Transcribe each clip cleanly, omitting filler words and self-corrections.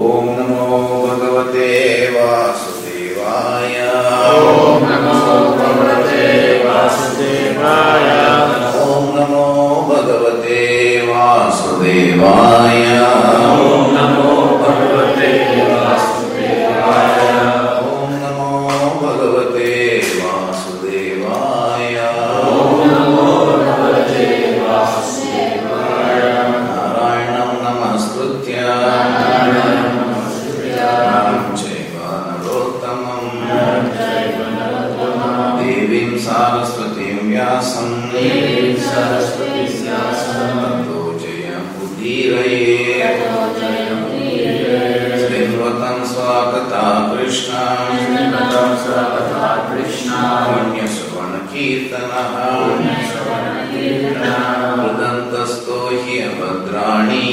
Om Namo Bhagavate Vasudevaya. Om Namo Bhagavate Vasudevaya. Om Namo Bhagavate Vasudevaya. Om Namo Bhagavate Vasudevaya. Om Namo Bhagavate Vasudevaya. Om Namo Bhagavate Vasudevaya. Narayanam Namastutya Naram Chaiva Narottamam Devim Saraswatim Vyasam Tato Jayam Udiraye Srinvatam Swakata Krishna Punya Savana Kirtanaha Pradantasto hi abhadrani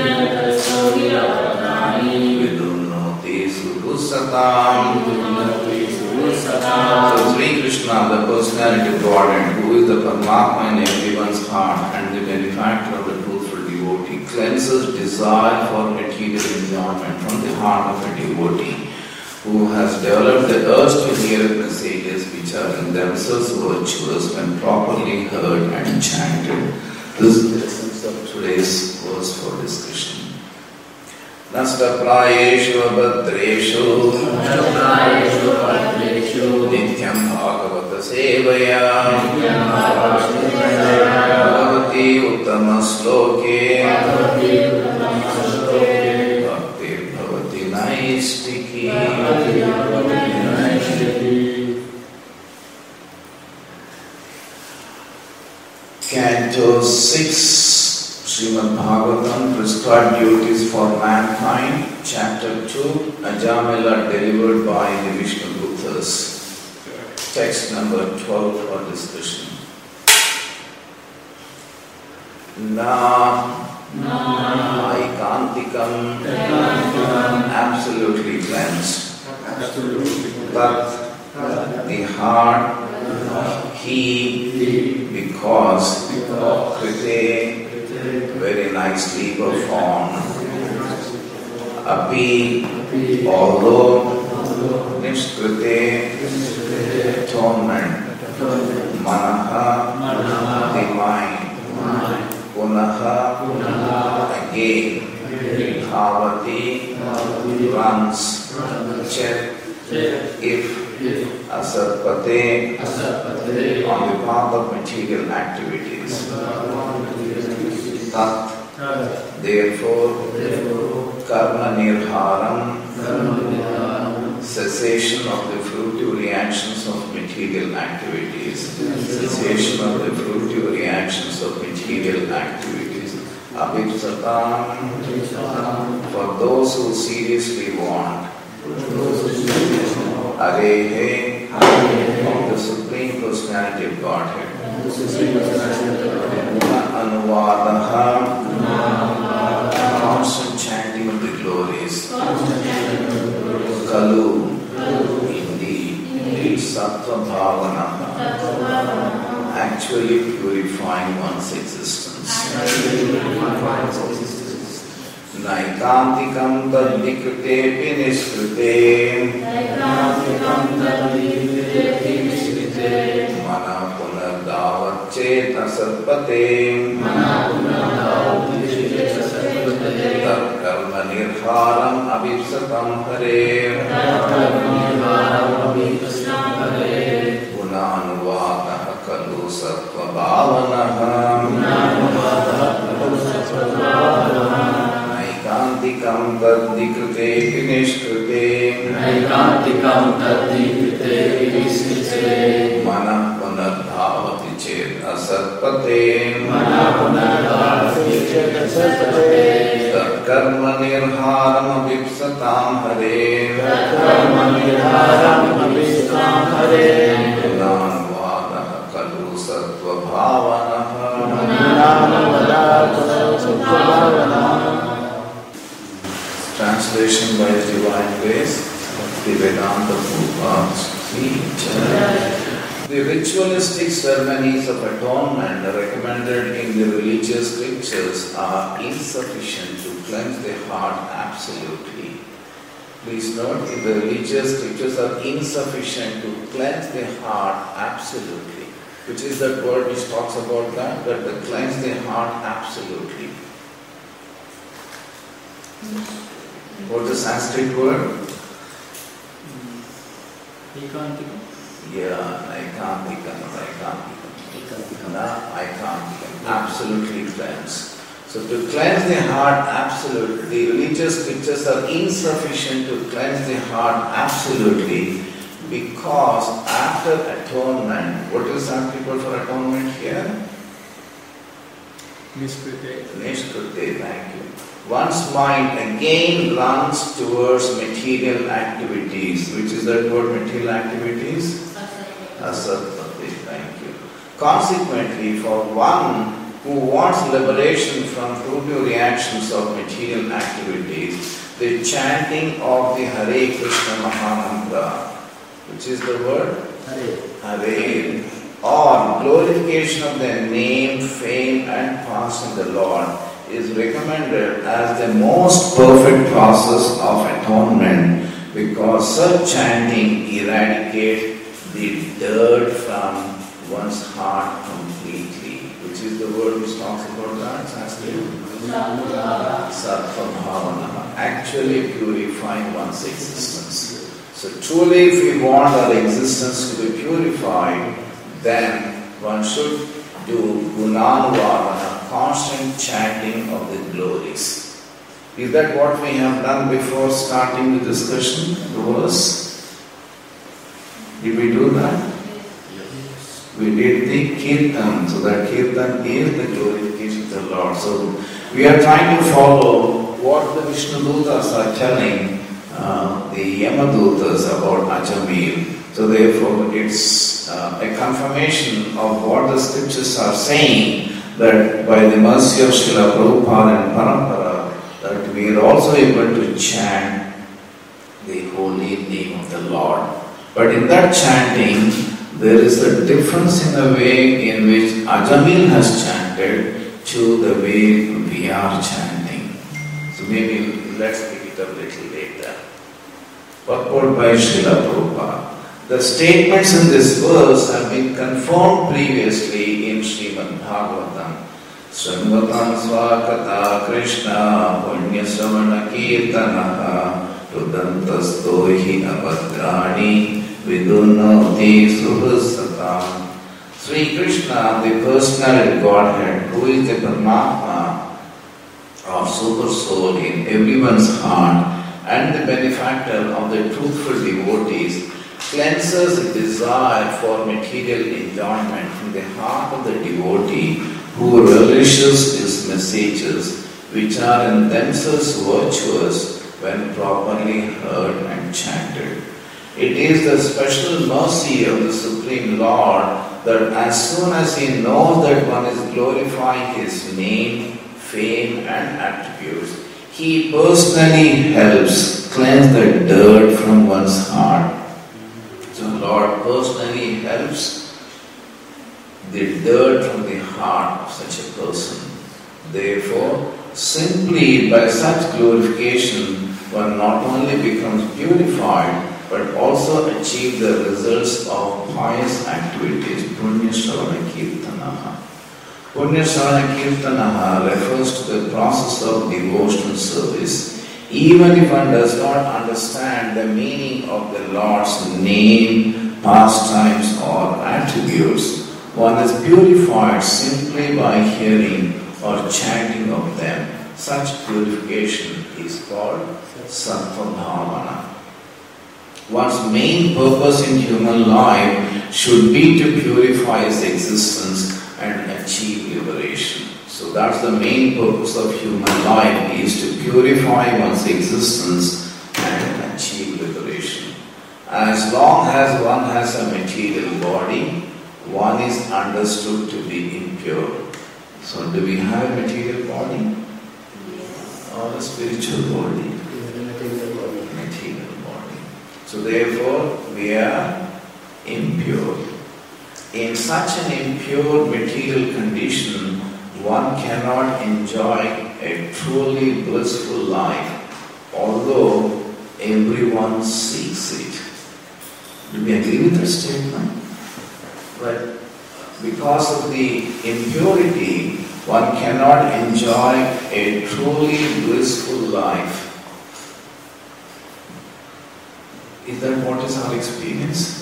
Vidunnoti sudusatam. So Sri Krishna, the personality of Godhead, who is the Paramatma in everyone's heart and the benefactor of the truthful devotee, cleanses desire for material enjoyment from the heart of a devotee who has developed the urge to hear messages which are in themselves virtuous when properly heard and chanted. This is the essence of today's verse for discussion. Nastaprayeshu abhadreshu Nityam Bhagavata Sevaya Bhagavati Uttama Sloke Bhakti Bhavati Naistiki. Canto 6 Srimad Bhagavatam, Prescribed Duties for Mankind, Chapter 2, Ajamila delivered by the Vishnu Guptas. Text number 12 for discussion. Na Aikantikam, absolutely cleansed. Tat, the heart, he, because, krite, very nicely performed. Api, although, nishkrite, atonement. Manaha, the mind. Punaha, again. Bhavati, runs. Chet, if. Asarpate, on the path of material activities. Tat, therefore, karma nirharam, cessation of the fruitive reactions of material activities. Cessation of the fruitive reactions of material activities. Abhipsatam, for those who seriously want. Arehe, of the Supreme Personality of Godhead. Anuvadaha, constant chanting of the glories. Kalu, indeed, Sattva Bhavanaha, actually purifying one's existence. Naikantikam tadvikrite piniskrite Mana punardavat cheta sarpate Tat karma nirharam abhipsatam hare Punanuvadaha kalu sattva bhavanaha Naikantikam tadvikrite piniskrite Mana punardhavati chet asarpate Tat karma nirharam abhipsatam hare Punanuvadaha kalu sattva bhavanaha. Translation by His Divine Grace of the Vedanta Prabhupada. The ritualistic ceremonies of atonement recommended in the religious scriptures are insufficient to cleanse the heart absolutely. Please note, if the religious scriptures are insufficient to cleanse the heart absolutely, which is that word which talks about that they cleanse the heart absolutely. What is the Sanskrit word? Yeah, Aikantikam. Absolutely cleanse. So to cleanse the heart absolutely, the religious scriptures are insufficient to cleanse the heart absolutely, because after atonement, what is Sanskrit word for atonement here? Nishkrute, thank you. One's mind again runs towards material activities. Which is that word, material activities? Asatpati, thank you. Consequently, for one who wants liberation from fruitive reactions of material activities, the chanting of the Hare Krishna Mahamantra, which is the word? Hare, or glorification of the name, fame and past in the Lord, is recommended as the most perfect process of atonement, because such chanting eradicates the dirt from one's heart completely. Which is the word which talks about that? Sattva bhavana. Actually purifying one's existence. So truly, if we want our existence to be purified, then one should do gunanuvadana, constant chanting of the glories. Is that what we have done before starting the discussion? The verse? Did we do that? We did the kirtan, so that kirtan is the glorification of the Lord. So we are trying to follow what the Vishnu Dutas are telling the Yamadutas about Ajamil. So therefore it's a confirmation of what the scriptures are saying, that by the mercy of Srila Prabhupada and Parampara, that we are also able to chant the holy name of the Lord. But in that chanting, there is a difference in the way in which Ajamil has chanted to the way we are chanting. So maybe let's pick it up a little later. Purport by Srila Prabhupada. The statements in this verse have been confirmed previously in Srimad Bhagavatam. Srimvatam Svakata Krishna Punya Savana Kirtanaha Rudantastohi Abhadrani Vidunoti Suhasatam. Sri Krishna, the personality Godhead, who is the Paramatma or Super Soul in everyone's heart and the benefactor of the truthful devotees, cleanses the desire for material enjoyment from the heart of the devotee who relishes his messages, which are in themselves virtuous when properly heard and chanted. It is the special mercy of the Supreme Lord that as soon as he knows that one is glorifying his name, fame and attributes, he personally helps cleanse the dirt from one's heart. So Lord personally helps the dirt from the heart of such a person. Therefore, simply by such glorification, one not only becomes purified, but also achieve the results of pious activities. Punya Shravana Kirtanaha. Punya Shravana Kirtanaha refers to the process of devotional service. Even if one does not understand the meaning of the Lord's name, pastimes or attributes, one is purified simply by hearing or chanting of them. Such purification is called Sattva Bhavana. One's main purpose in human life should be to purify his existence and achieve liberation. So that's the main purpose of human life, is to purify one's existence and achieve liberation. As long as one has a material body, one is understood to be impure. So do we have a material body? Or a spiritual body? Material body. So therefore, we are impure. In such an impure material condition, one cannot enjoy a truly blissful life, although everyone seeks it. Do we agree with that statement? But because of the impurity, one cannot enjoy a truly blissful life. Is that what is our experience?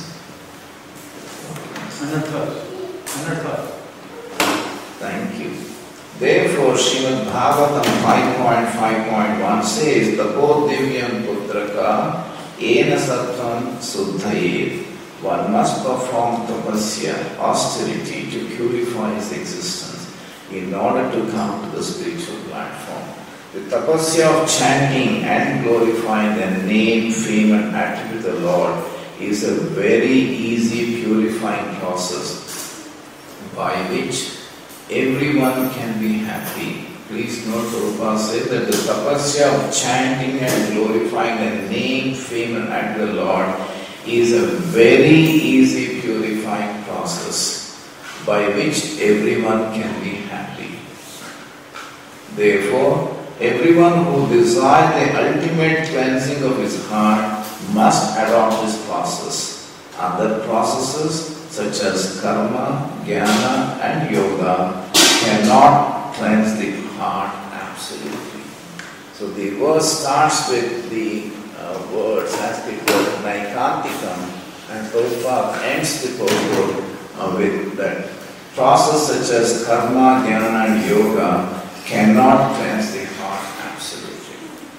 Thank you. Therefore, Srimad Bhagavatam 5.5.1 says, Tapo divyam putraka ena sattvam suddhaye. One must perform tapasya, austerity, to purify his existence in order to come to the spiritual platform. The tapasya of chanting and glorifying the name, fame and attribute of the Lord is a very easy purifying process by which everyone can be happy. Please note, Prabhupada says that the tapasya of chanting and glorifying the name, fame and attribute of the Lord is a very easy purifying process by which everyone can be happy. Therefore, everyone who desires the ultimate cleansing of his heart must adopt this process. Other processes such as karma, jnana and yoga cannot cleanse the heart absolutely. So the verse starts with the word Sanskrit word naikantikam, and Prabhupada ends the purport with that process such as karma, jnana and yoga cannot cleanse the heart absolutely.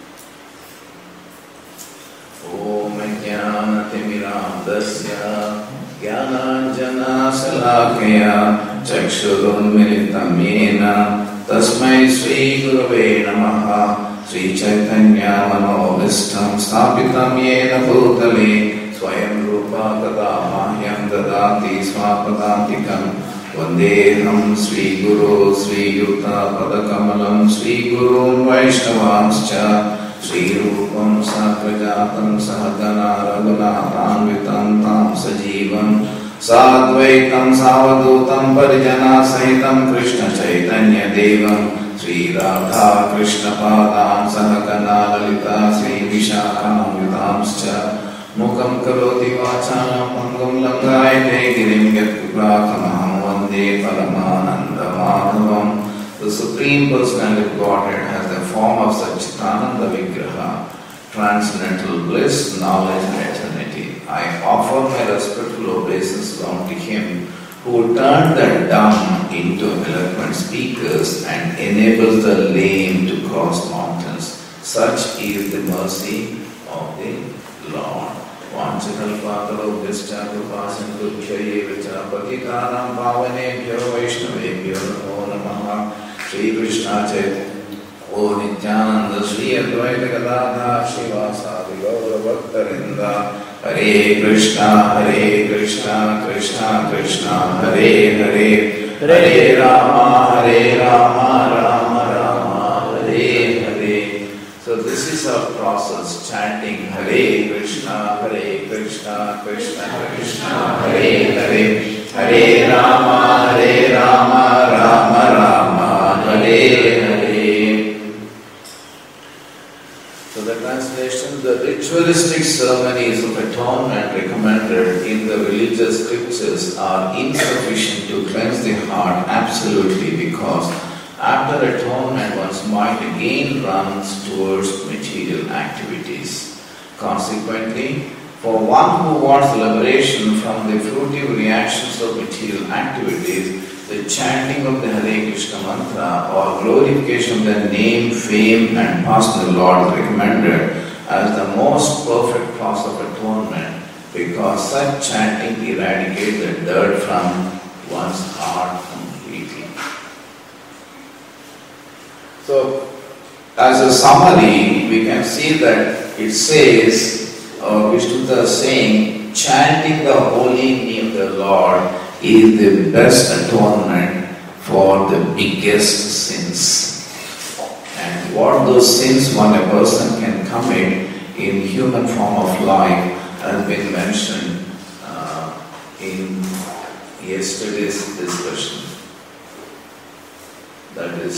Om jnanatimirandasya jnananjana salakaya chakshurunmilitam yena tasmai Sri Gurave Namaha Sri Chaitanya Manobhistam Sthapitam Yena Bhutale Swayam Rupa Kada Mahyam Dadati Swapadantikam Vandeham Sri Guru Sri Yuta Padakamalam Sri Guru Vaishnavanscha Sri Rupam Sakrajatam Sahagana Raghunathanvitam Tam Sajivam Sadvaitam Savadutam Parijana Sahitam Krishna Chaitanya Devam Sri Radha Krishna Padam Sahagana Lalita Sri Vishakam Yutamscha Mukam Karoti Vachanam Pangam Langayate Girim Yatkuprakamaham Vande Paramananda Madhavam. The Supreme Personality of Godhead has the form of Satchitananda Vigraha, transcendental bliss, knowledge and eternity. I offer my respectful obeisances unto Him who turned the dumb into eloquent speakers and enables the lame to cross mountains. Such is the mercy of the Lord. Vanchakalpatarobhyascha krupasindubhyaye vicha patitanam pavanebhyo vaishnavebhyo namo namaha. Sri Krishna Chaitanya O Nityananda Sri Advaita Gadadhar Srivasadi Gaura Bhaktarinda Hare Krishna Krishna Krishna Hare Hare Hare Rama Rama Rama Hare Hare. So this is our process, chanting Hare Krishna Krishna Krishna Hare Hare Hare Rama Rama Rama Hare Hare. So the translation, the ritualistic ceremonies of atonement recommended in the religious scriptures are insufficient to cleanse the heart absolutely, because after atonement one's mind again runs towards material activities. Consequently, for one who wants liberation from the fruitive reactions of material activities, the chanting of the Hare Krishna mantra or glorification of the name, fame and personal Lord is recommended as the most perfect process of atonement, because such chanting eradicates the dirt from one's heart completely. So, as a summary, we can see that it says, Vishnuta is saying, chanting the holy name of the Lord is the best atonement for the biggest sins. And what those sins one a person can commit in human form of life has been mentioned in yesterday's discussion. that is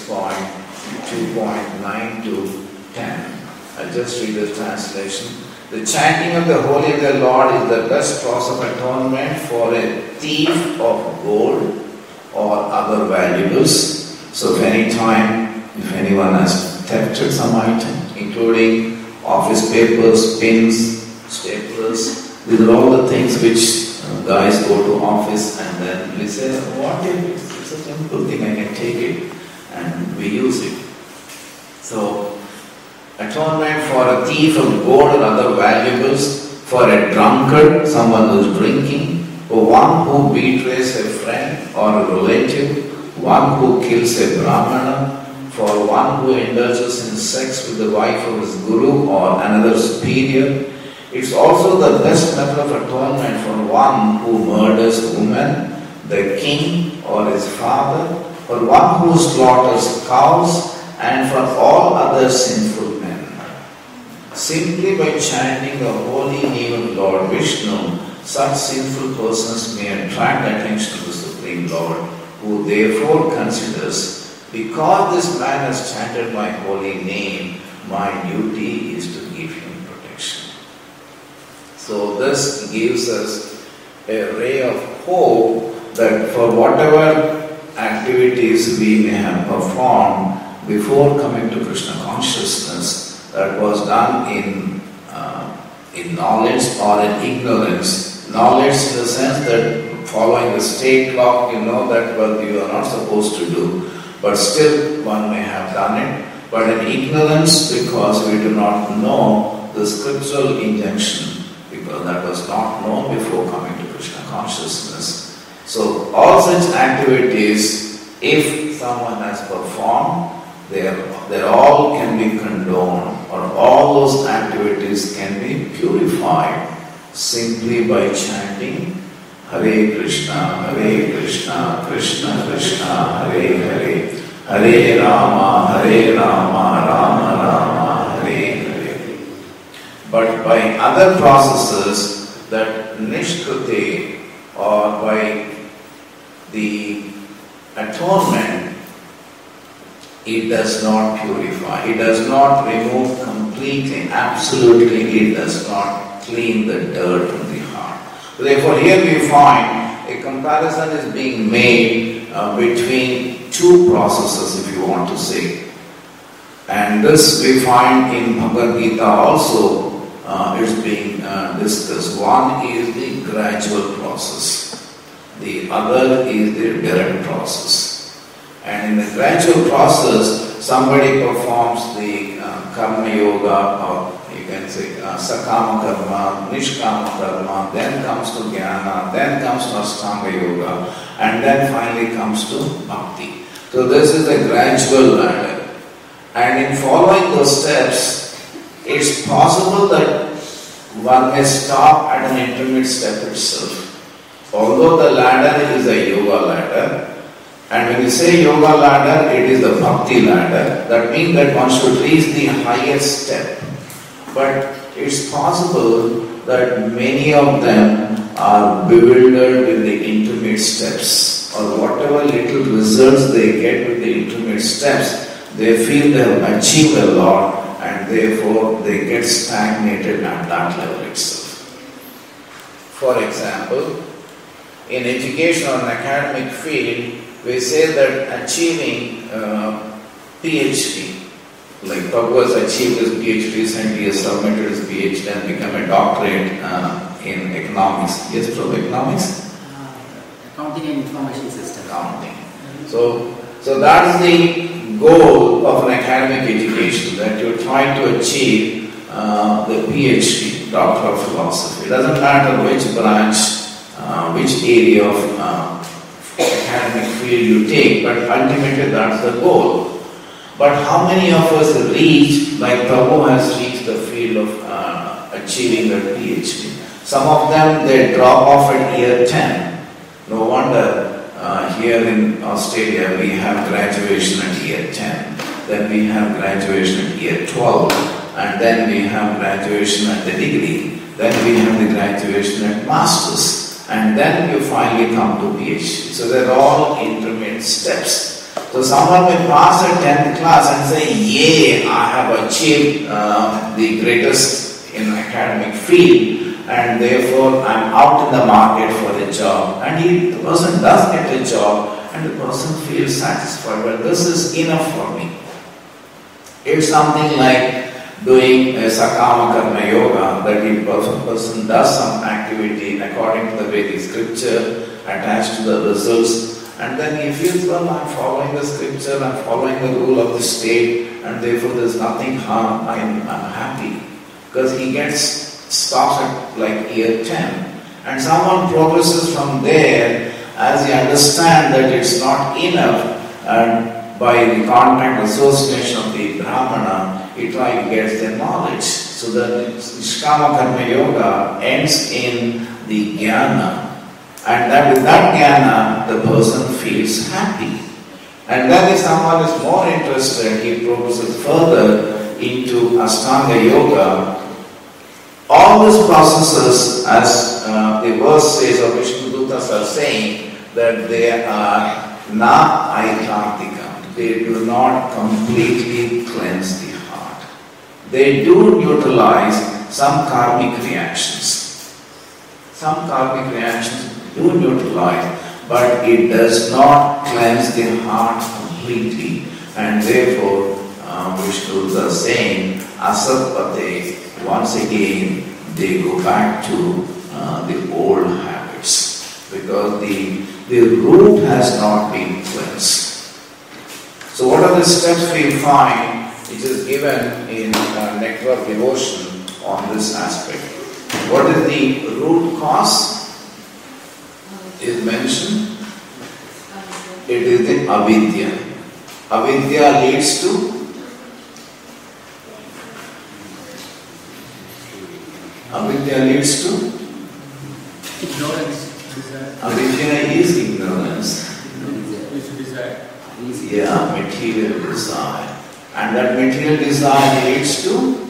6.2.9 to 10. I'll just read the translation. The chanting of the Holy of the Lord is the best cause of atonement for a thief of gold or other valuables. So if anyone has thefted some item, including office papers, pins, staplers, these are all the things which guys go to office and then we say, what if it's a simple thing, I can take it and we use it. So atonement for a thief of gold or other valuables, for a drunkard, someone who is drinking, for one who betrays a friend or a relative, one who kills a brahmana, for one who indulges in sex with the wife of his guru or another superior. It's also the best method of atonement for one who murders a woman, the king or his father, for one who slaughters cows, and for all other sinful men. Simply by chanting the holy name of Lord Vishnu, such sinful persons may attract attention to the Supreme Lord, who therefore considers, because this man has chanted my holy name, my duty is to give him protection. So this gives us a ray of hope that for whatever activities we may have performed before coming to Krishna consciousness, that was done in knowledge or in ignorance. Knowledge in the sense that following the state law, you know that what you are not supposed to do, but still one may have done it. But in ignorance, because we do not know the scriptural injunction, because that was not known before coming to Krishna consciousness. So all such activities, if someone has performed, they all can be condoned, or all those activities can be purified simply by chanting Hare Krishna, Krishna Krishna, Hare Hare, Hare Rama, Rama Rama, Hare Hare. But by other processes, that Nishkriti, or by the atonement, it does not purify, it does not remove completely, absolutely, it does not clean the dirt from the heart. Therefore, here we find a comparison is being made between two processes, if you want to say. And this we find in Bhagavad Gita also is being discussed. One is the gradual process, the other is the direct process. And in the gradual process, somebody performs the karma yoga, or you can say sakama karma, nishkama karma, then comes to jnana, then comes to ashtanga yoga, and then finally comes to bhakti. So this is a gradual ladder. And in following those steps, it's possible that one may stop at an intermediate step itself. Although the ladder is a yoga ladder, and when you say yoga ladder, it is the bhakti ladder. That means that one should reach the highest step. But it's possible that many of them are bewildered with the intermediate steps, or whatever little results they get with the intermediate steps, they feel they have achieved a lot, and therefore they get stagnated at that level itself. For example, in education or an academic field, we say that achieving PhD, like Prabhu has achieved his PhD recently, he has submitted his PhD and become a doctorate in economics. Yes, Prabhu, economics? Accounting and information system. Accounting. So that's the goal of an academic education, that you try to achieve the PhD, Doctor of Philosophy. It doesn't matter which branch, which area of academic field you take, but ultimately that's the goal. But how many of us reach, like Prabhu has reached the field of achieving the PhD? Some of them, they drop off at year 10. No wonder here in Australia we have graduation at year 10, then we have graduation at year 12, and then we have graduation at the degree, then we have the graduation at masters, and then you finally come to PhD. So they're all intermediate steps. So someone will pass a 10th class and say, yay, I have achieved the greatest in academic field, and therefore I'm out in the market for a job. And the person does get a job, and the person feels satisfied. Well, this is enough for me. It's something like doing a Sakama Karma Yoga, that the person does some activity according to the Vedic scripture attached to the results, and then he feels, well, I'm following the scripture, I'm following the rule of the state, and therefore there's nothing harm, I'm happy. Because he stops at like year 10. And someone progresses from there as he understands that it's not enough, and by the contact association of the Brahmana, he gets the knowledge. So the Nishkama Karma Yoga ends in the Jnana. And that with that Jnana, the person feels happy. And then if someone is more interested, he progresses further into Ashtanga Yoga. All these processes, as the verse says, or Vishnu Dutas are saying, that they are na aikartikam. They do not completely cleanse the heart. They do neutralize some karmic reactions. Some karmic reactions do neutralize, but it does not cleanse the heart completely. And therefore, Vishnu is saying, asatpate, once again, they go back to the old habits, because the root has not been cleansed. So what are the steps we find which is given in Nectar of Devotion on this aspect? What is the root cause? Is mentioned. It is the avidya. Avidya leads to ignorance. Avidya is ignorance. Desire. Yeah, material desire. And that material desire leads to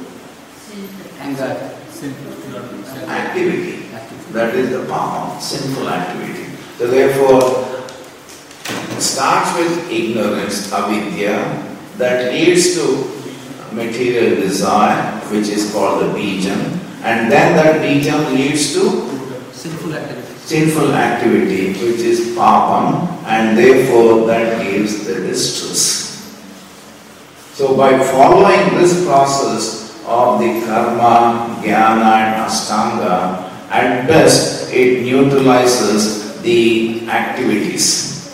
Anger. activity. That is the power, sinful activity. So therefore, it starts with ignorance, avidya, that leads to material desire, which is called the bijam, and then that bijam leads to sinful activity, which is papam, and therefore that gives the distress. So by following this process of the karma, jnana and ashtanga, at best, it neutralizes the activities.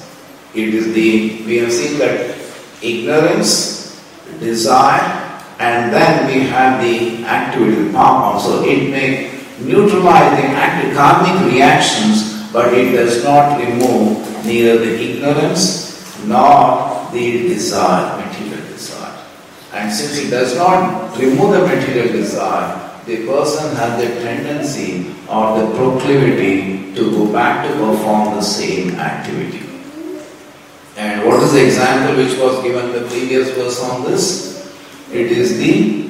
We have seen that ignorance, desire, and then we have the activity, karma. So it may neutralize the karmic reactions, but it does not remove neither the ignorance nor the desire, material desire. And since it does not remove the material desire, the person has the tendency or the proclivity to go back to perform the same activity. And what is the example which was given in the previous verse on this? It is the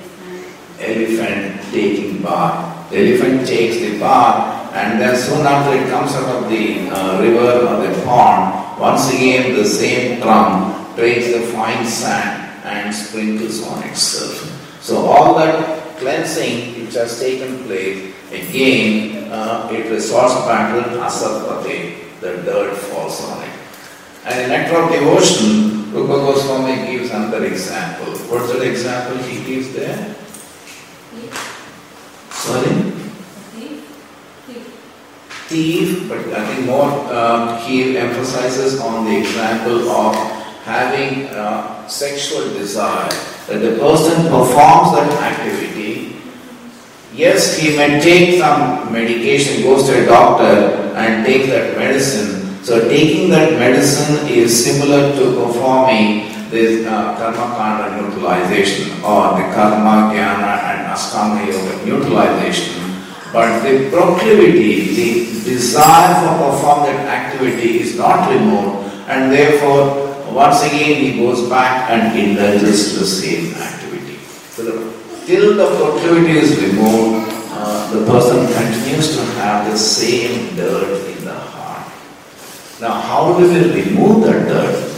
elephant taking bath. The elephant takes the bath, and then soon after it comes out of the river or the pond, once again the same trunk takes the fine sand and sprinkles on itself. So all that cleansing which has taken place, again it resorts back to asatpate, the dirt falls on it. And in Nectar of Devotion, Rupa Goswami gives another example. What's that example he gives there? Sorry? Thief, but I think more he emphasizes on the example of having sexual desire. That the person performs that activity. Yes, he may take some medication, goes to a doctor and takes that medicine. So taking that medicine is similar to performing this karma kanda neutralization or the karma, jnana and ashtanga yoga neutralization. But the proclivity, the desire for performing that activity is not removed, and therefore once again he goes back and indulges the same activity. So till the proclivity is removed, the person continues to have the same dirt in the heart. Now how do we remove that dirt?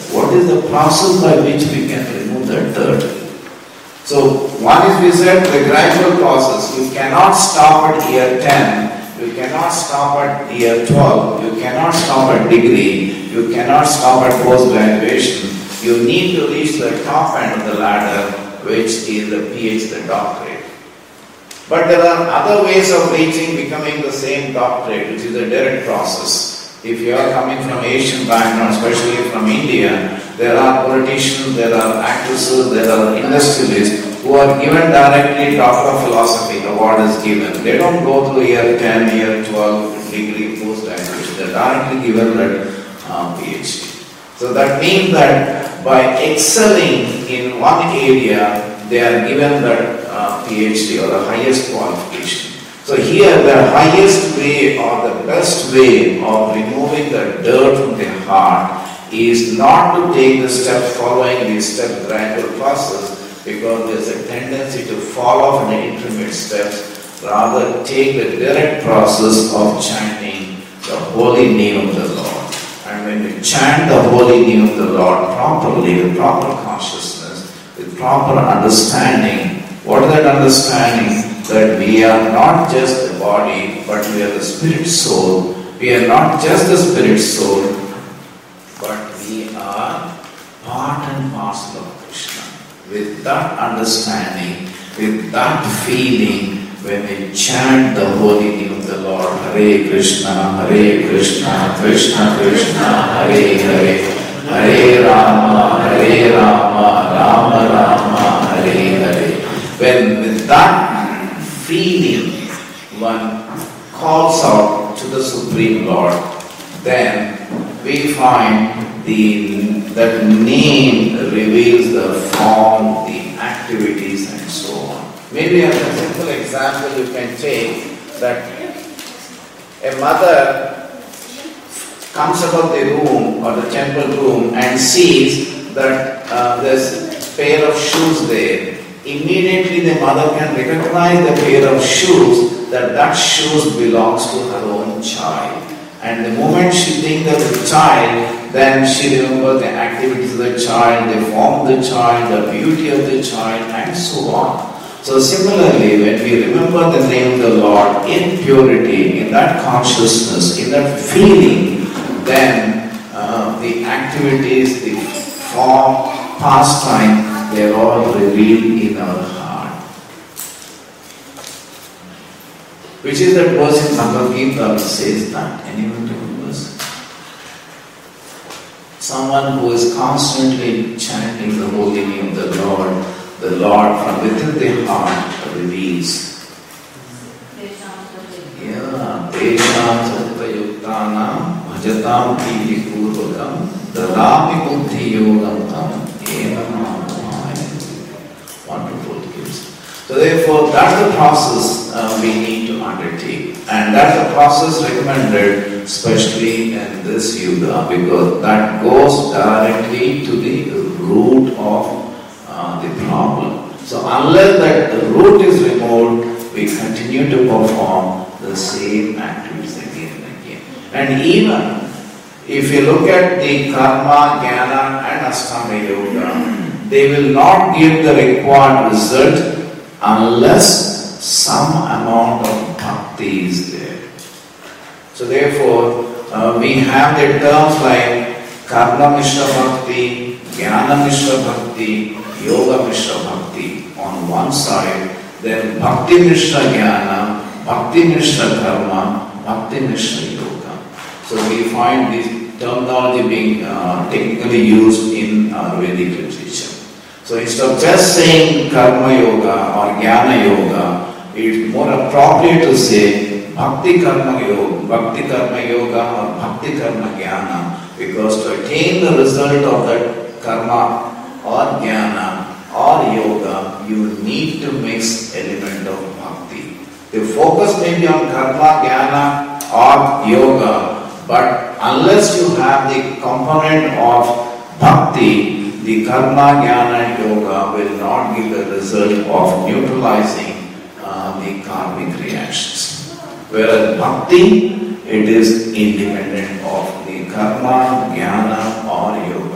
what is the process by which we can remove that dirt? So one is, we said, the gradual process. You cannot stop at year 10, you cannot stop at year 12, you cannot stop at degree, you cannot stop at post-graduation. You need to reach the top end of the ladder, which is the PhD, the doctorate. But there are other ways of reaching, becoming the same doctorate, which is a direct process. If you are coming from Asian background, especially from India, there are politicians, there are actresses, there are industrialists who are given directly Doctor of Philosophy award is given. They don't go through year 10, year 12, degree, post-graduation. They are directly given that PhD. So that means that by excelling in one area, they are given that PhD or the highest qualification. So here the highest way or the best way of removing the dirt from the heart is not to take the step following the step gradual process, because there's a tendency to fall off in the intermediate steps. Rather take the direct process of chanting the holy name of the Lord. And when we chant the holy name of the Lord properly, with proper consciousness, with proper understanding, what is that understanding? That we are not just the body, but we are the spirit soul. We are not just the spirit soul, but we are part and parcel of Krishna. With that understanding, with that feeling, when we chant the holy name of the Lord, Hare Krishna, Krishna Krishna, Hare Hare, Hare Rama, Rama Rama, Hare Hare. When with that feeling one calls out to the Supreme Lord, then we find that name reveals the form, the activities and so on. Maybe as a simple example you can take that a mother comes out of the room or the temple room and sees that there's a pair of shoes there. Immediately the mother can recognize the pair of shoes, that shoes belongs to her own child. And the moment she thinks of the child, then she remembers the activities of the child, the form of the child, the beauty of the child, and so on. So similarly, when we remember the name of the Lord in purity, in that consciousness, in that feeling, then the activities, the form, pastime, they are all revealed in our heart. Which is that verse in Bhagavad Gita which says that? Anyone remembers? Someone who is constantly chanting the holy name of the Lord from within the heart reveals. Yeah, Tesham Sattva-yuktanam Bhajatam Piti Purvakam Dadami Buddhi Yogam Tam Evam. Wonderful gifts. So therefore, that's the process we need to undertake, and that's the process recommended, especially in this yuga, because that goes directly to the root of the problem. So unless that root is removed, we continue to perform the same activities again and again. And even if you look at the karma, jnana and ashtanga yoga, they will not give the required result unless some amount of bhakti is there. So therefore, we have the terms like karma mishra bhakti, jnana mishra bhakti, yoga mishra bhakti on one side, then bhakti mishra jnana, bhakti mishra karma, bhakti mishra yoga. So we find this terminology being technically used in our Vedic literature. So instead of just saying karma yoga or jnana yoga, it's more appropriate to say bhakti karma yoga or bhakti karma jnana, because to attain the result of that karma or jnana or yoga, you need to mix element of bhakti. The focus may be on karma, jnana or yoga, but unless you have the component of bhakti, the karma, jnana and yoga will not give the result of neutralizing the karmic reactions. Whereas bhakti, it is independent of the karma, jnana or yoga.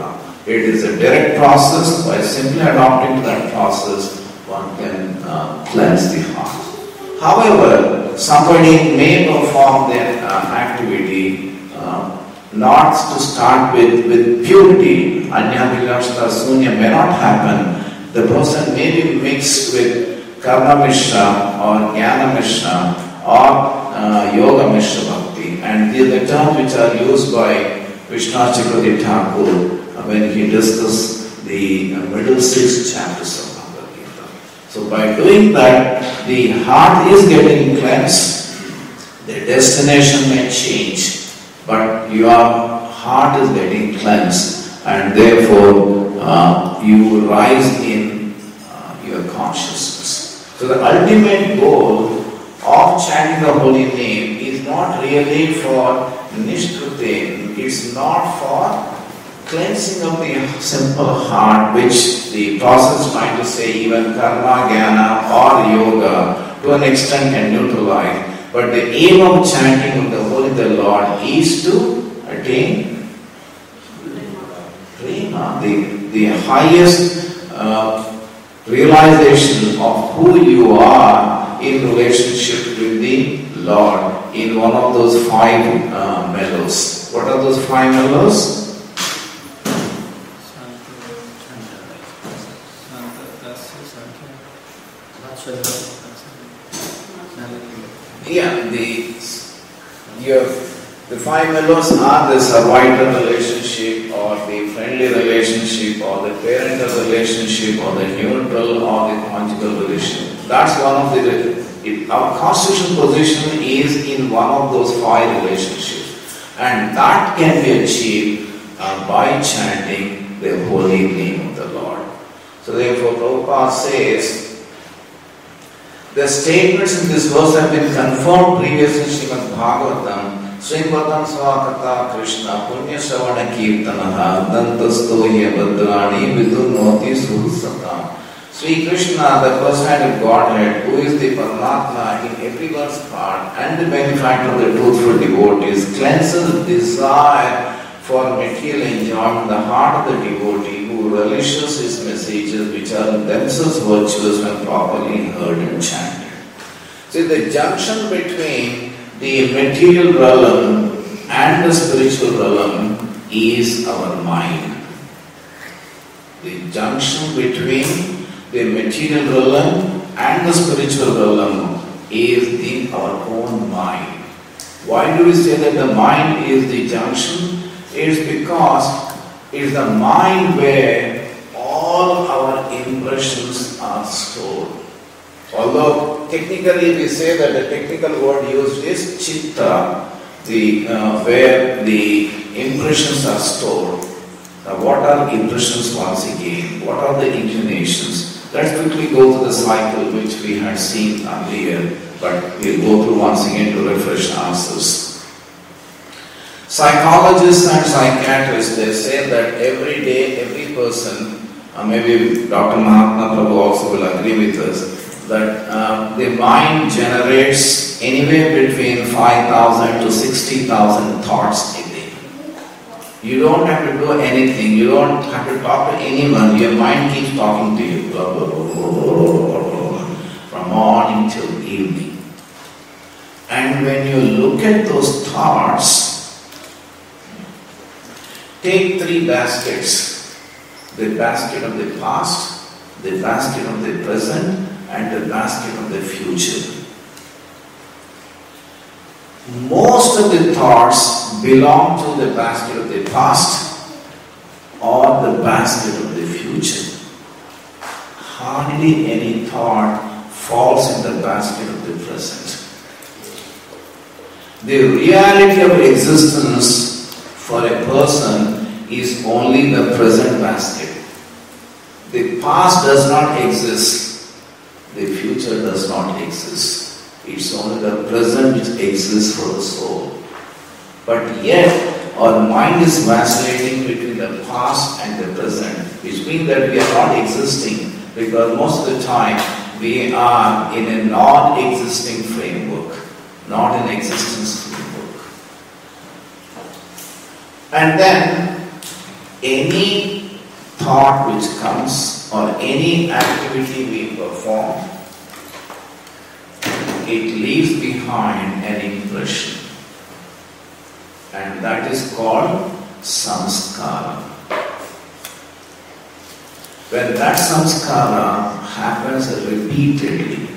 It is a direct process. By simply adopting that process, one can cleanse the heart. However, somebody may perform their activity not to start with purity. Anyabhilasha Sunya may not happen. The person may be mixed with Karma Mishra or Jnana Mishra or Yoga Mishra Bhakti. And these are the terms which are used by Vishnu Chakravarti Thakur when he discusses the middle 6 chapters of Bhagavad Gita. So by doing that, the heart is getting cleansed. The destination may change, but your heart is getting cleansed, and therefore you rise in your consciousness. So the ultimate goal of chanting the holy name is not really for Nishkrutin, it's not for cleansing of the simple heart, which the process is trying to say even karma, jnana or yoga to an extent can neutralize. But the aim of chanting of the Holy the Lord is to attain prema, the highest realization of who you are in relationship with the Lord in one of those 5 mellows. What are those 5 mellows? Yeah, the 5 mellows are the servitor relationship or the friendly relationship or the parental relationship or the neutral or the conjugal relationship. That's one of our constitutional position is in one of those 5 relationships, and that can be achieved by chanting the holy name of the Lord. So therefore Prabhupada says, the statements in this verse have been confirmed previously in Srimad Bhagavatam. Sripatam Svakata Krishna Punya Savana Kirtanaha Dantastoya Badrani Vidunoti Surusata. Sri Krishna, the personality of Godhead, who is the Paramatma in everyone's heart and the benefactor of the truthful devotees, cleanses desire for material enjoyment in the heart of the devotee who relishes his messages, which are themselves virtuous when properly heard and chanted. See, the junction between the material realm and the spiritual realm is our mind. The junction between the material realm and the spiritual realm is our own mind. Why do we say that the mind is the junction? It is because it is the mind where all our impressions are stored. Although technically we say that the technical word used is chitta, where the impressions are stored. Now what are impressions once again? What are the inclinations? Let's quickly go through the cycle which we had seen earlier, but we'll go through once again to refresh ourselves. Psychologists and psychiatrists, they say that every day, every person, maybe Dr. Mahatma Prabhu also will agree with us, that the mind generates anywhere between 5,000 to 60,000 thoughts a day. You don't have to do anything, you don't have to talk to anyone, your mind keeps talking to you, blah, blah, blah, blah, blah, blah, from morning till evening. And when you look at those thoughts, take 3 baskets, the basket of the past, the basket of the present, and the basket of the future. Most of the thoughts belong to the basket of the past or the basket of the future. Hardly any thought falls in the basket of the present. The reality of existence for a person is only the present basket. The past does not exist. The future does not exist. It's only the present which exists for the soul. But yet, our mind is vacillating between the past and the present, which means that we are not existing, because most of the time we are in a non-existing framework, not an existence framework. And then, any thought which comes or any activity we perform, it leaves behind an impression. And that is called samskara. When that samskara happens repeatedly,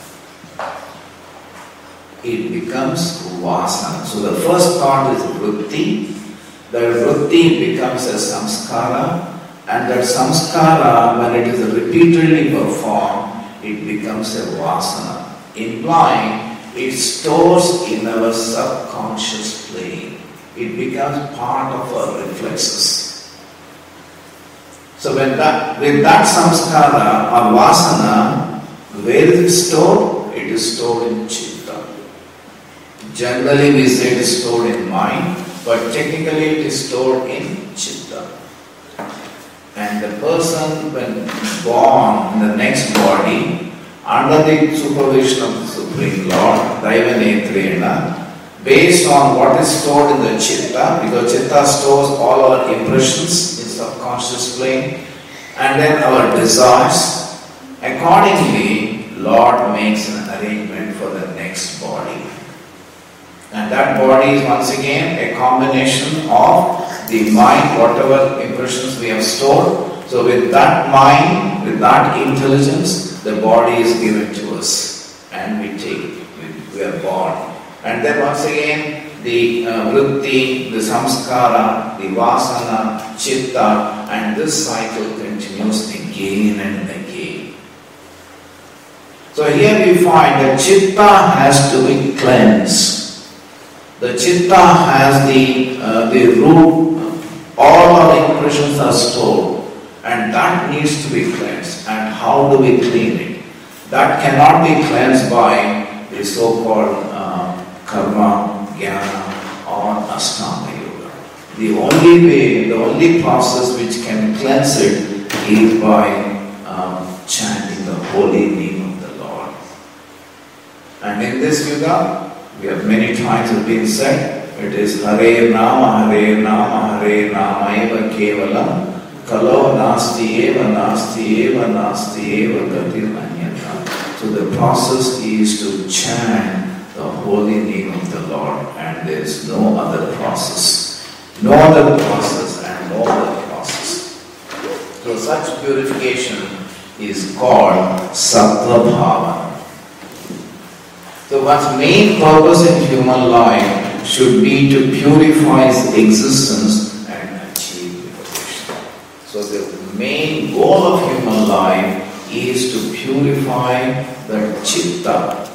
it becomes vasana. So the first thought is vritti. The vritti becomes a samskara, and that samskara, when it is repeatedly performed, it becomes a vasana, implying it stores in our subconscious plane. It becomes part of our reflexes. So with that samskara or vasana, where is it stored? It is stored in chitta. Generally we say it is stored in mind, but technically it is stored in chitta. And the person, when born in the next body, under the supervision of the Supreme Lord, Daivanetrena, based on what is stored in the chitta, because chitta stores all our impressions in subconscious plane, and then our desires, accordingly, Lord makes an arrangement for the next body. And that body is once again a combination of the mind, whatever impressions we have stored. So with that mind, with that intelligence, the body is given to us and we take it. We are born. And then once again, the vritti, the samskara, the vasana, chitta, and this cycle continues again and again. So here we find that chitta has to be cleansed. The chitta has the root, all our impressions are stored, and that needs to be cleansed. And how do we clean it? That cannot be cleansed by the so-called karma, jnana, or ashtanga yoga. The only way, the only process which can cleanse it is by chanting the holy name of the Lord. And in this yoga, we have many times it been said, it is Hare Nama, Hare Nama, Hare Nama eva kevalam, kalo nasti eva, nasti eva, nasti eva gatir anyata. So the process is to chant the holy name of the Lord, and there is no other process. No other process and no other process. So such purification is called sattva bhava. So one's main purpose in human life should be to purify his existence and achieve liberation. So the main goal of human life is to purify the chitta.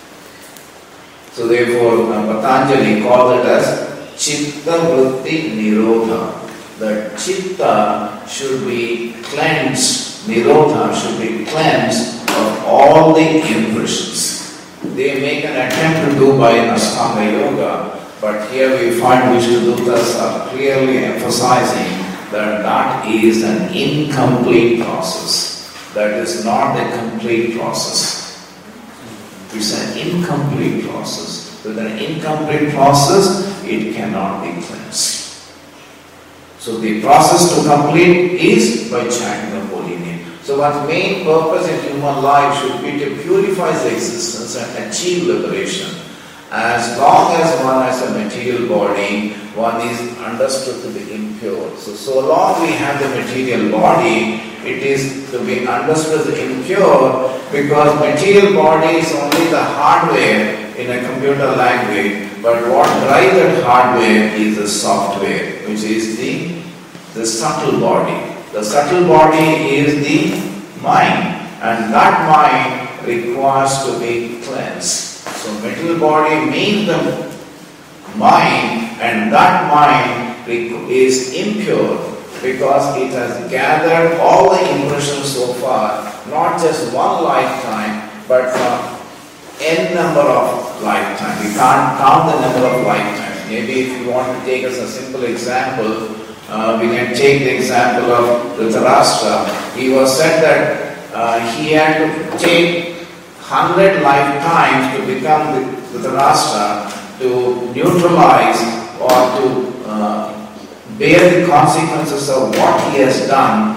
So therefore Patanjali calls it as chitta vritti nirodha. The chitta should be cleansed, nirodha should be cleansed of all the impressions. They make an attempt to do by Ashtanga Yoga, but here we find Vishnudutas are clearly emphasizing that that is an incomplete process. That is not a complete process. It's an incomplete process. With an incomplete process, it cannot be cleansed. So the process to complete is by chanting the holy name. So one's main purpose in human life should be to purify the existence and achieve liberation. As long as one has a material body, one is understood to be impure. So long we have the material body, it is to be understood as impure, because material body is only the hardware in a computer language, but what drives that hardware is the software, which is the subtle body. The subtle body is the mind, and that mind requires to be cleansed. So material body means the mind, and that mind is impure because it has gathered all the impressions so far, not just one lifetime, but from n number of lifetimes. We can't count the number of lifetimes. Maybe if you want to take as a simple example, we can take the example of Dhritarashtra. He was said that he had to take 100 lifetimes to become Dhritarashtra, to neutralize or to bear the consequences of what he has done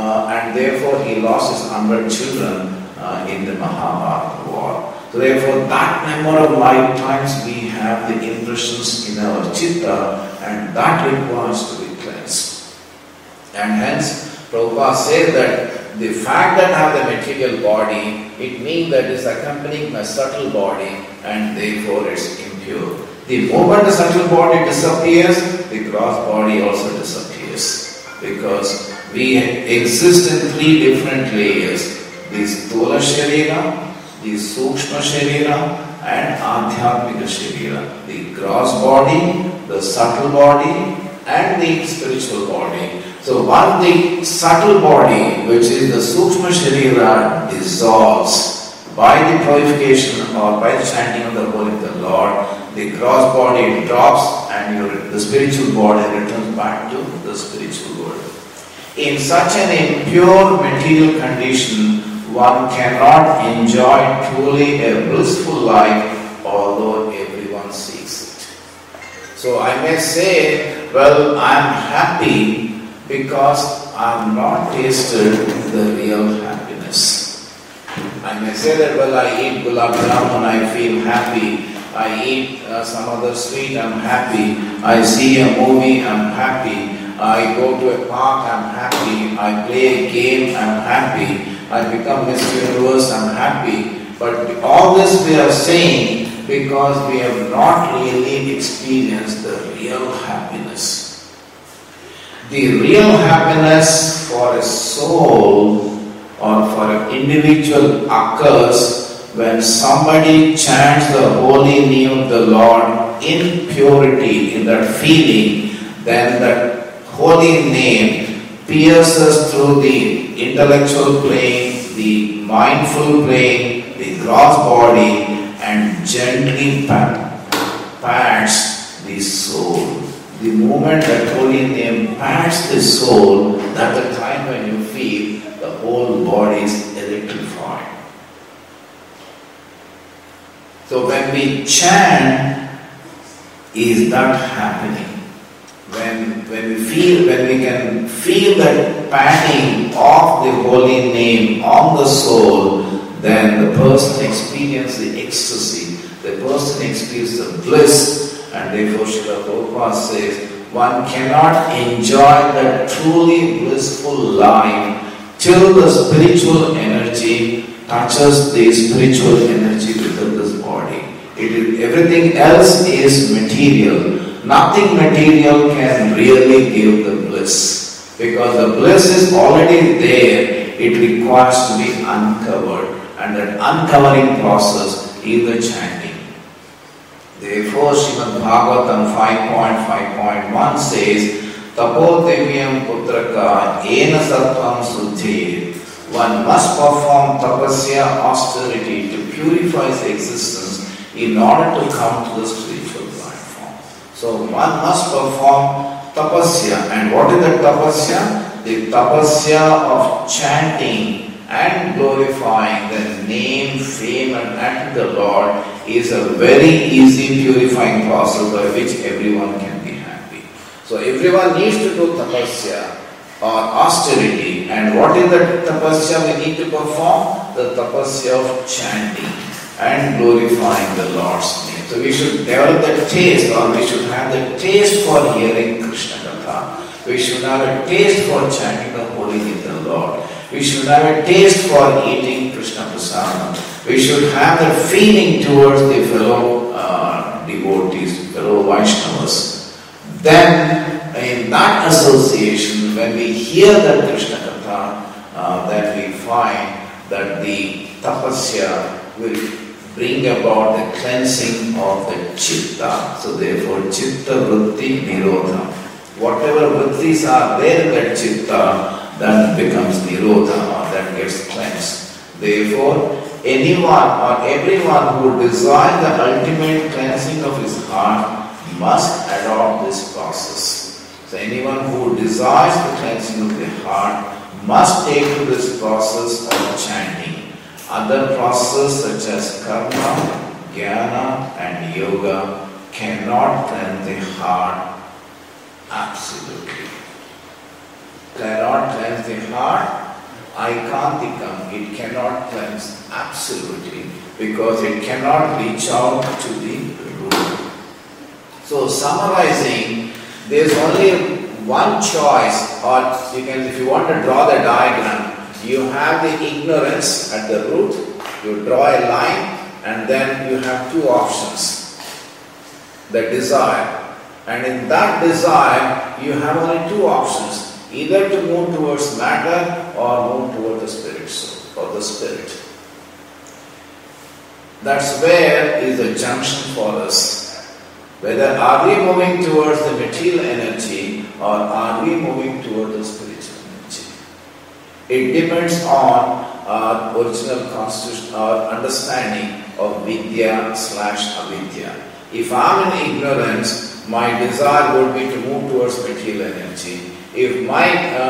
and therefore he lost his 100 children in the Mahabharata war. So therefore, that number of lifetimes we have the impressions in our chitta, and that requires to be cleansed. And hence, Prabhupada said that the fact that I have the material body, it means that it's accompanying my subtle body, and therefore it's impure. The moment the subtle body disappears, the gross body also disappears, because we exist in 3 different layers: the Stula Sharira, the Sukshma Sharira, and Adhyatmika Sharira. The gross body, the subtle body, and the spiritual body. So once the subtle body, which is the Sukshma Sharira, dissolves by the purification or by the chanting of the Holy of the Lord, the gross body drops and the spiritual body returns back to the spiritual world. In such an impure material condition, one cannot enjoy truly a blissful life, although everyone seeks it. So I may say, well, I am happy because I have not tasted the real happiness. I may say that, well, I eat gulab jamun, I feel happy. I eat some other sweet, I'm happy. I see a movie, I'm happy. I go to a park, I'm happy. I play a game, I'm happy. I become Miss Universe, I'm happy. But all this we are saying because we have not really experienced the real happiness. The real happiness for a soul or for an individual occurs when somebody chants the holy name of the Lord in purity, in that feeling. Then that holy name pierces through the intellectual plane, the mindful plane, the gross body, and gently pats the soul. The moment that holy name pats the soul, that's the time when you feel the whole body is electrified. So when we chant, is that happening? When we can feel that patting of the holy name on the soul, then the person experiences the ecstasy, the person experiences the bliss, and therefore Srila Prabhupada says, one cannot enjoy that truly blissful life till the spiritual energy touches the spiritual energy within this body. Everything else is material. Nothing material can really give the bliss, because the bliss is already there. It requires to be uncovered, and that uncovering process is the chanting. Therefore, Srimad Bhagavatam 5.5.1 says, Tapo Devyam Putraka Ena Sattvam Suddhi. One must perform tapasya, austerity, to purify his existence in order to come to the spiritual platform. So one must perform tapasya. And what is the tapasya? The tapasya of chanting and glorifying the name, fame and act of the Lord is a very easy purifying process by which everyone can be happy. So everyone needs to do tapasya or austerity. And what is the tapasya we need to perform? The tapasya of chanting and glorifying the Lord's name. So we should develop the taste, or we should have the taste for hearing Krishna Katha. We should have a taste for chanting the holy name of the Lord. We should have a taste for eating Krishna Prasadam. We should have the feeling towards the fellow devotees, fellow Vaishnavas. Then, in that association, when we hear that Krishna Katha, then we find that the tapasya will bring about the cleansing of the chitta. So therefore, chitta vritti nirodha. Whatever vrittis are there in that chitta, that becomes nirodha, or that gets cleansed. Therefore, anyone or everyone who desires the ultimate cleansing of his heart must adopt this process. So anyone who desires the cleansing of the heart must take to this process of chanting. Other processes such as karma, jnana and yoga cannot cleanse the heart absolutely. cannot cleanse the heart, aikantikam, it cannot cleanse absolutely because it cannot reach out to the root. So summarizing, there's only one choice, or you can, if you want to draw the diagram, you have the ignorance at the root, you draw a line, and then you have two options. The desire. And in that desire, you have only two options. Either to move towards matter or move toward the spirit soul, or the spirit. That's where is the junction for us. Whether are we moving towards the material energy or are we moving towards the spiritual energy? It depends on our original constitution, our understanding of vidya/avidya. If I'm in ignorance, my desire would be to move towards material energy. If my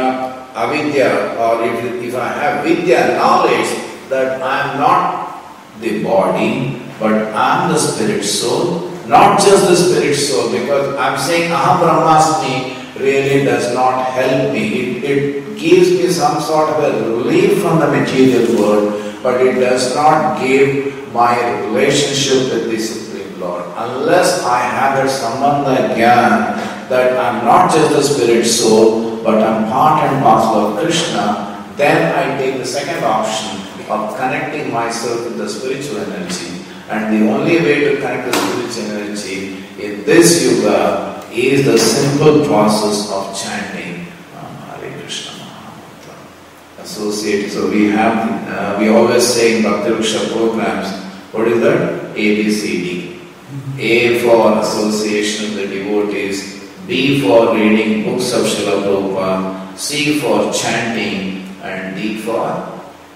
avidya, or if I have vidya knowledge that I am not the body, but I am the spirit soul, not just the spirit soul, because I am saying Aham Brahmasmi really does not help me. It gives me some sort of a relief from the material world, but it does not give my relationship with the Supreme Lord. Unless I have that sambandha jnana that I am not just the spirit soul, but I am part and parcel of Krishna, then I take the second option of connecting myself with the spiritual energy. And the only way to connect the spiritual energy in this yuga is the simple process of chanting Hare Krishna Mahamantra. Associated. So we always say in Bhakti Vriksha programs, what is that? A, B, C, D. A for association with the devotees, B for reading books of Srila Prabhupada, C for chanting, and D for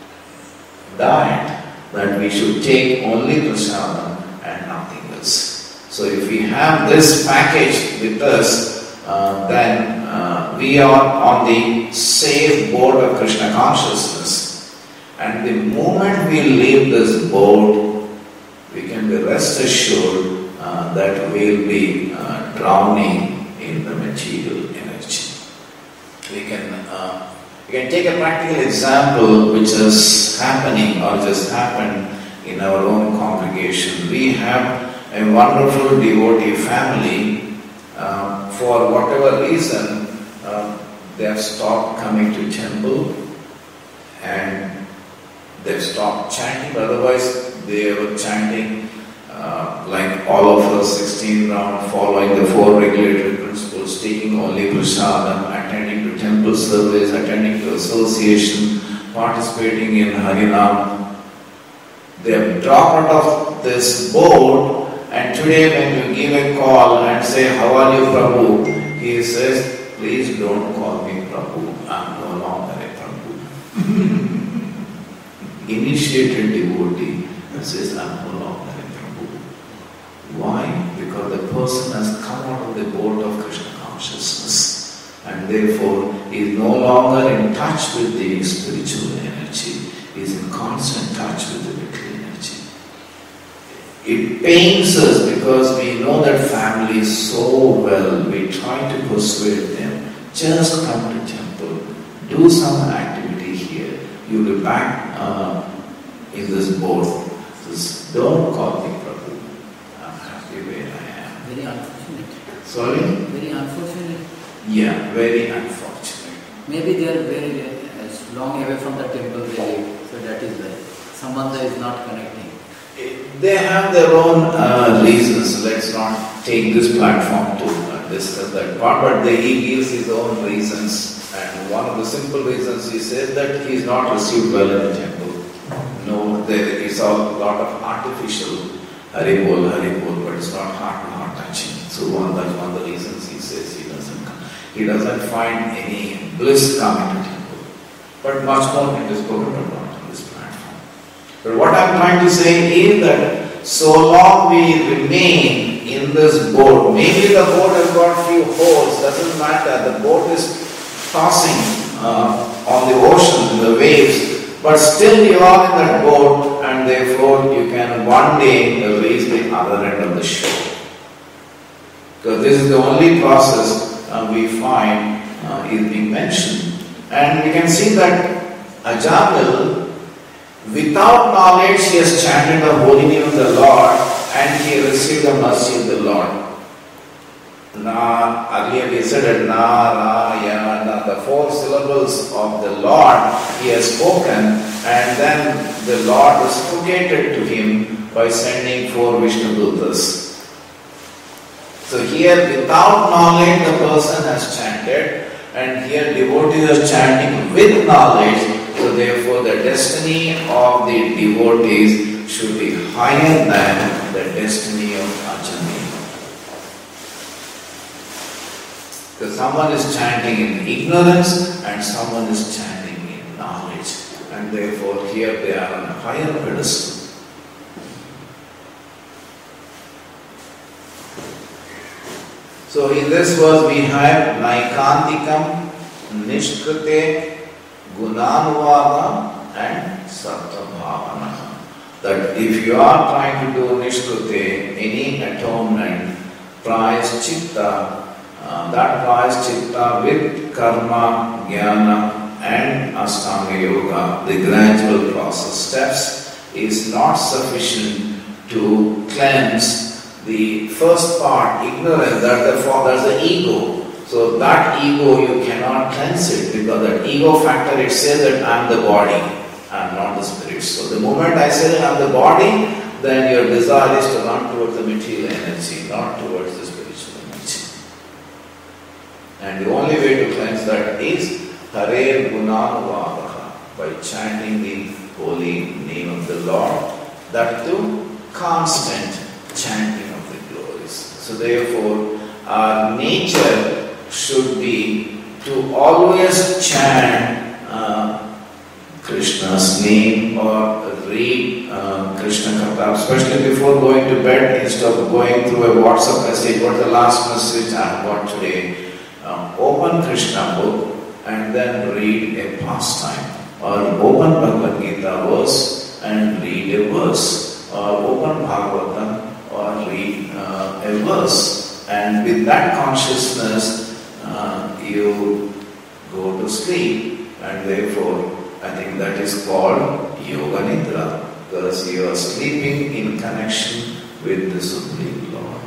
diet. That we should take only prasadam and nothing else. So if we have this package with us, then we are on the safe board of Krishna consciousness. And the moment we leave this board, we can be rest assured that we will be drowning in the material energy. We can take a practical example which is happening or just happened in our own congregation. We have a wonderful devotee family. For whatever reason, they have stopped coming to temple and they've stopped chanting. But otherwise, they were chanting like all of us, 16 round, following the 4 regulatory principles, taking only prasadam, attending to temple service, attending to association, participating in Harinam. They have dropped out of this board, and today when you give a call and say, "How are you, Prabhu?" he says, "Please don't call me Prabhu, I am no longer a Prabhu." Initiated devotee says, "I am no longer a Prabhu." Why? Because the person has come out of the board of Krishna consciousness, and therefore is no longer in touch with the spiritual energy, is in constant touch with the material energy. It pains us because we know that family so well. We try to persuade them, just come to temple, do some activity here, you'll be back in this board. Just don't call me Prabhu. I'm happy where I am. Very unfortunate. Sorry? Very unfortunate. Yeah, very unfortunate. Maybe they are very long away from the temple they live, so that is why. Sambandha is not connecting. They have their own reasons. Let's not take this platform to discuss that part, but he gives his own reasons. And one of the simple reasons he says that he is not received well in the temple. No, there is a lot of artificial Haribol, but it's not heart touching. So that's one of the reasons he says he doesn't find any bliss coming to temple. But much more can be spoken about on this platform. But what I'm trying to say is that so long we remain in this boat, maybe the boat has got few holes, doesn't matter, the boat is tossing on the ocean, in the waves, but still you are in that boat, and therefore you can one day reach the other end of the shore. Because this is the only process we find is being mentioned And we can see that Ajamil, without knowledge, he has chanted the holy name of the Lord and he received the mercy of the Lord. Earlier we said that Narayana, the 4 syllables of the Lord he has spoken, and then the Lord reciprocated to him by sending 4 Vishnu Dutas. So here without knowledge the person has chanted, and here devotee is chanting with knowledge. So therefore the destiny of the devotees should be higher than the destiny of Ajamil. Because someone is chanting in ignorance and someone is chanting in knowledge, and therefore here they are on a higher pedestal. So in this verse we have Naikantikam, Nishkrite, Gunanuvada and Sattva-bhavana. That if you are trying to do Nishkrite, any atonement, Prayaschitta, that Prayaschitta with Karma, Jnana and Ashtanga Yoga, the gradual process steps, is not sufficient to cleanse the first part, ignorance, that's the ego. So that ego you cannot cleanse it, because that ego factor, it says that I am the body, I am not the spirit. So the moment I say that I am the body, then your desire is to run towards the material energy, not towards the spiritual energy. And the only way to cleanse that is Hare Gunanuvadaha, by chanting the holy name of the Lord, that too constant chanting of the glories. So therefore, our nature should be to always chant Krishna's name or read Krishna Katha, especially before going to bed, instead of going through a WhatsApp message, what the last message I got today. Open Krishna book and then read a pastime, or open Bhagavad Gita verse and read a verse, or open Bhagavatam or read a verse, and with that consciousness you go to sleep, and therefore I think that is called Yoga Nidra, because you are sleeping in connection with the Supreme Lord.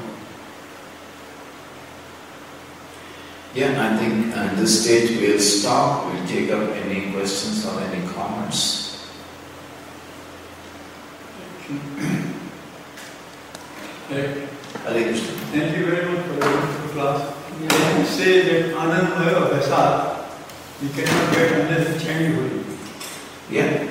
Yeah, I think at this stage we'll stop. We'll take up any questions or any comments. Hare Krishna. Thank you very much for the wonderful class. When you say that Anandmaya Vasat, we cannot get unless we chant holy. Yeah.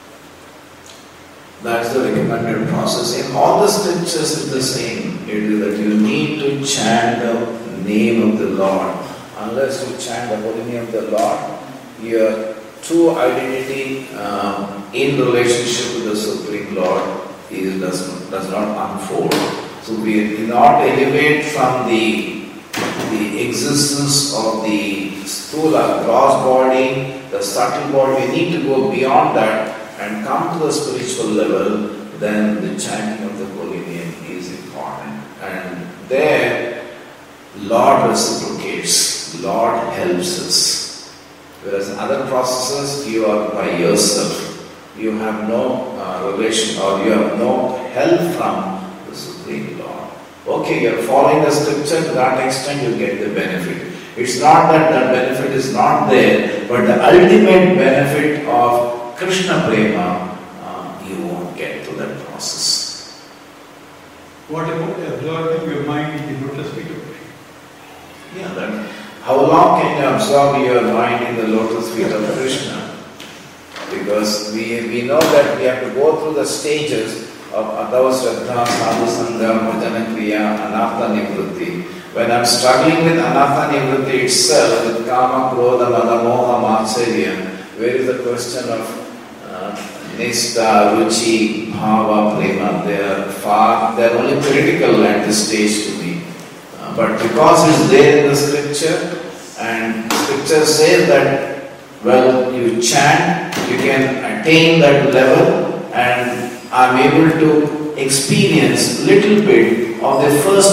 That's the recommended process. In all the scriptures it's the same. It is that you need to chant the name of the Lord. Unless you chant the holy name of the Lord, your true identity in relationship with the Supreme Lord does not unfold. So we cannot elevate from the existence of the sthula, gross body, the subtle body. We need to go beyond that and come to the spiritual level. Then the chanting of the holy name is important. And there, Lord reciprocates, Lord helps us. Whereas in other processes, you are by yourself. You have no relation, or you have no help from the Supreme Lord. Okay, you are following the scripture, to that extent you get the benefit. It's not that the benefit is not there, but the ultimate benefit of Krishna Prema, you won't get to that process. What about absorbing your mind in the lotus feet of Krishna? Yeah, then how long can you absorb your mind in the lotus feet of Krishna? Because we know that we have to go through the stages of Adava Shraddha, Sadhu Sangha, Bhajana Kriya, Anartha Nivritti. When I'm struggling with Anartha Nivritti itself, with Kama, Krodha, Mada, Moha, Matsarya, where is the question of Nishta, Ruchi, Bhava, Prema? They are only theoretical at this stage to me. But because it's there in the scripture, and scripture says that, well, you chant, you can attain that level, and I'm able to experience little bit of the first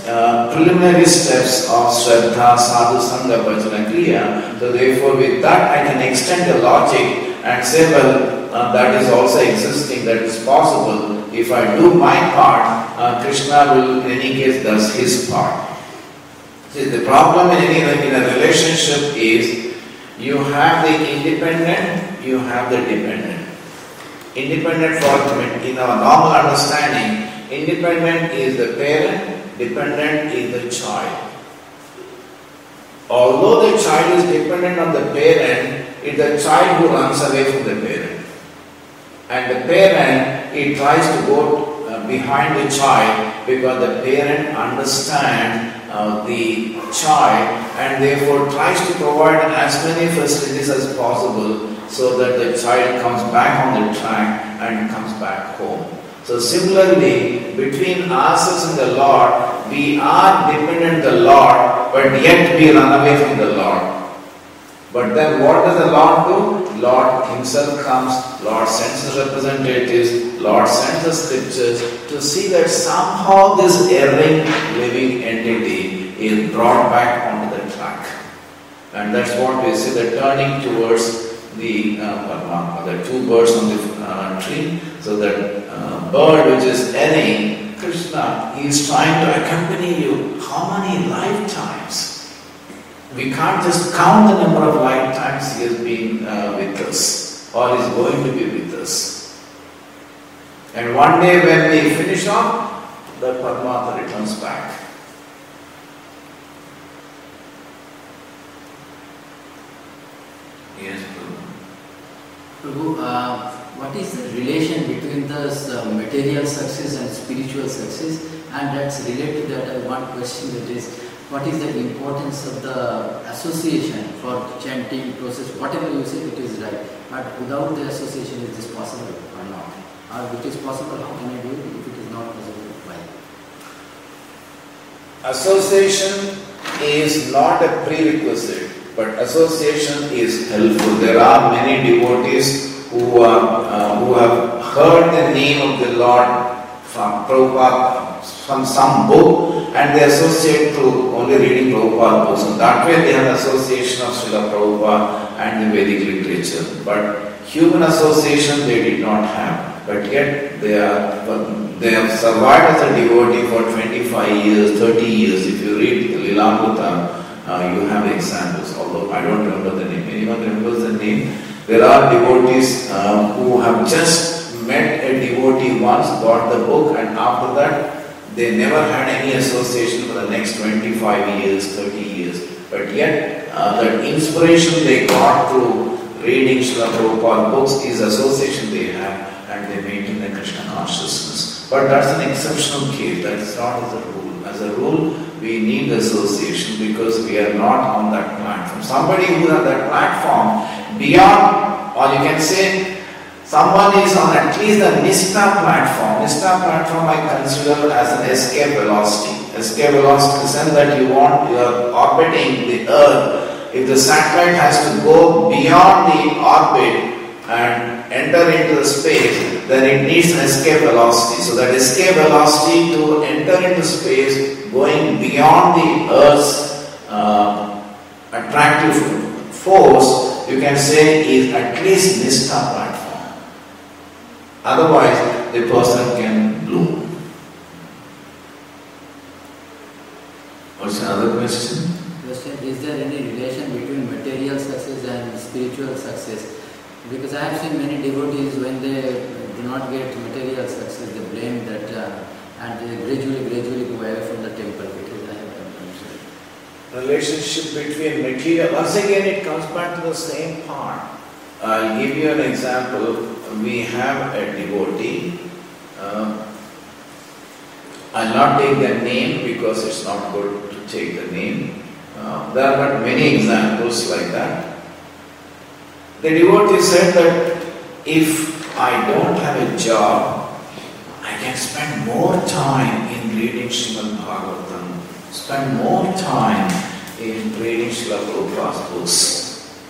preliminary steps of Shraddha, Sadhu, Sangha, Bhajana, Kriya. So therefore with that I can extend the logic and say, well, that is also existing, that is possible. If I do my part, Krishna will in any case does his part. See, the problem in a relationship is you have the independent, you have the dependent. Independent for in our normal understanding, independent is the parent, dependent is the child. Although the child is dependent on the parent, it's the child who runs away from the parent. And the parent, he tries to go behind the child because the parent understands the child and therefore tries to provide as many facilities as possible so that the child comes back on the track and comes back home. So similarly, between ourselves and the Lord, we are dependent on the Lord, but yet we run away from the Lord. But then what does the Lord do? Lord himself comes, Lord sends his representatives, Lord sends the scriptures to see that somehow this erring living entity is brought back onto the track. And that's what we see, the turning towards the Paramatma, the two birds on the tree. So that bird which is erring, Krishna, he is trying to accompany you. How many lifetimes? We can't just count the number of lifetimes he has been with us or is going to be with us. And one day when we finish off, the Paramatma returns back. Yes, Prabhu, what is the relation between the material success and spiritual success? And that's related to that one question, that is, what is the importance of the association for chanting process? Whatever you say, it is right. But without the association, is this possible or not? Or if it is possible, how can I do it? If it is not possible, why? Association is not a prerequisite, but association is helpful. There are many devotees who have heard the name of the Lord from Prabhupada, from some book, and they associate to only reading Prabhupada books. And that way they have association of Srila Prabhupada and the Vedic literature. But human association they did not have. But yet they have survived as a devotee for 25 years, 30 years. If you read Lilamrita, you have examples, although I don't remember the name. Anyone remembers the name? There are devotees who have just met a devotee once, got the book, and after that they never had any association for the next 25 years, 30 years. But yet that inspiration they got through reading Srila Prabhupada books is association they have, and they maintain the Krishna consciousness. But that's an exceptional case, that is not as a rule. As a rule, we need association because we are not on that platform. Somebody who is on that platform, beyond, or you can say, someone is on at least the Nistha platform. Nistha platform I consider as an escape velocity. Escape velocity in the sense that you are orbiting the Earth. If the satellite has to go beyond the orbit and enter into the space, then it needs an escape velocity. So that escape velocity to enter into space, going beyond the Earth's attractive force, you can say is at least Nistha platform. Otherwise, the person can bloom. What's another question? Question, is there any relation between material success and spiritual success? Because I have seen many devotees, when they do not get material success, they blame that and they gradually go away from the temple. Relationship between material, once again it comes back to the same part. I'll give you an example. We have a devotee. I'll not take the name because it's not good to take the name. There are not many examples like that. The devotee said that if I don't have a job, I can spend more time in reading Srimad Bhagavatam, spend more time in reading Srila Prabhupada's books.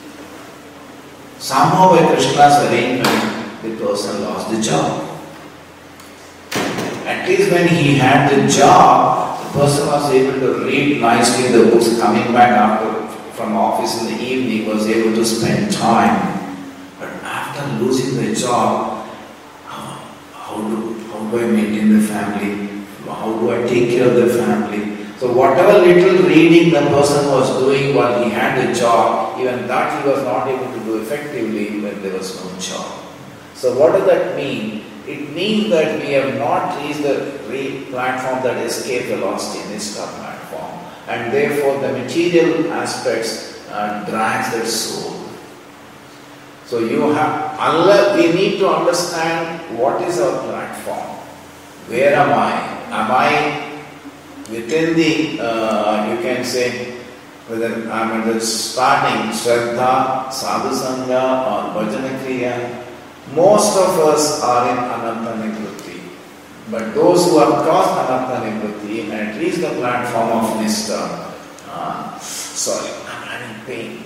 Somehow by Krishna's arrangement, the person lost the job. At least when he had the job, the person was able to read nicely the books, coming back from office in the evening, was able to spend time. But after losing the job, how do I maintain the family? How do I take care of the family? So whatever little reading the person was doing while he had the job, even that he was not able to do effectively when there was no job. So what does that mean? It means that we have not reached the platform that escape velocity, Nistha platform, and therefore the material aspects drags that soul. So unless we need to understand what is our platform. Where am I? Am I within the, you can say, whether I'm at the starting, Shraddha, Sadhu Sangha or Bhajana Kriya. Most of us are in Ananta Nivritti. But those who have crossed Ananta Nivritti and reached the platform of Nistha, I'm having pain.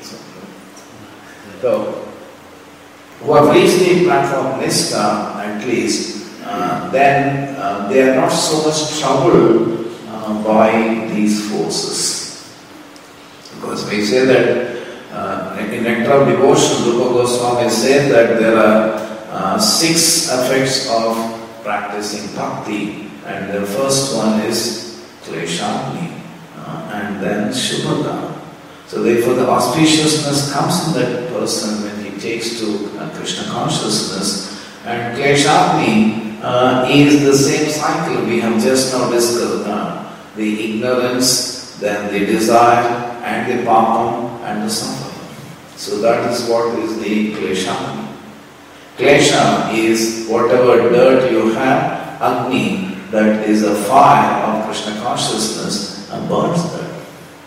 So, who have reached the platform of Nistha at least, then they are not so much troubled by these forces. Because we say that in Nectar of Devotion, Rupa Goswami said that there are 6 effects of practicing bhakti, and the first one is kleshagni, and then shubhada. So therefore the auspiciousness comes in that person when he takes to Krishna consciousness, and kleshagni is the same cycle we have just now discussed. The ignorance, then the desire, and the papam, and the suffering. So that is what is the kleshagni. Klesha is whatever dirt you have, Agni, that is a fire of Krishna consciousness, and burns that.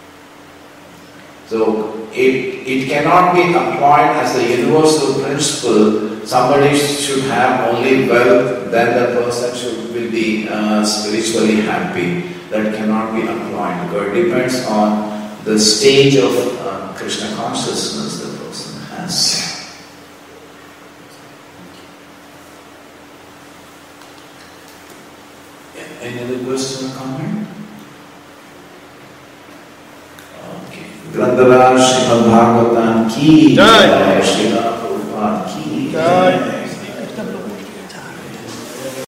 So it cannot be applied as a universal principle. Somebody should have only wealth, then the person will be spiritually happy. That cannot be applied, because it depends on the stage of Krishna consciousness the person has. Any other question or comment? Okay. Grandharaj Srimad Bhagavatam ki jai, Srimad